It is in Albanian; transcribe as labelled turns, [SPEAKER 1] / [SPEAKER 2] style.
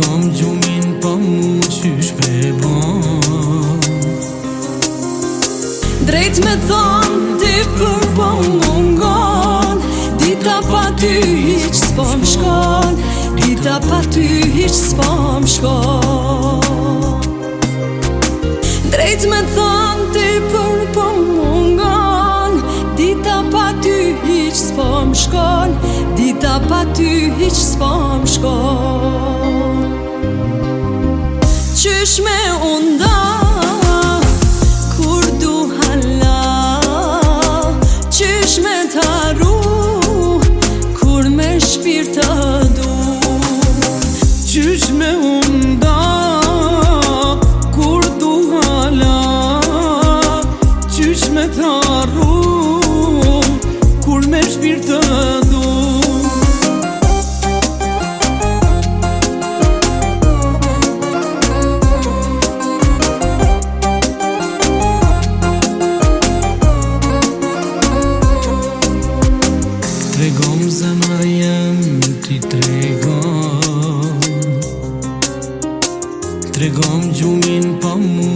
[SPEAKER 1] Tregom gjumin pa mu qysh me ban.
[SPEAKER 2] Drejt me thon ti për po mungon, dita pa ty hiq s'po m'shkon, dita pa ty hiq s'po m'shkon. Drejt me thon ti për po mungon, dita pa ty hiq s'po m'shkon, dita pa ty hiq s'po m'shkon. Qysh me unda kur du hala, qysh me t'arru kur me shpirt të du.
[SPEAKER 1] Qysh me unda kur du hala, qysh me t'arru kur me shpirt të du. Tregom zemra jem ti tregom, tregom gjumin pa mu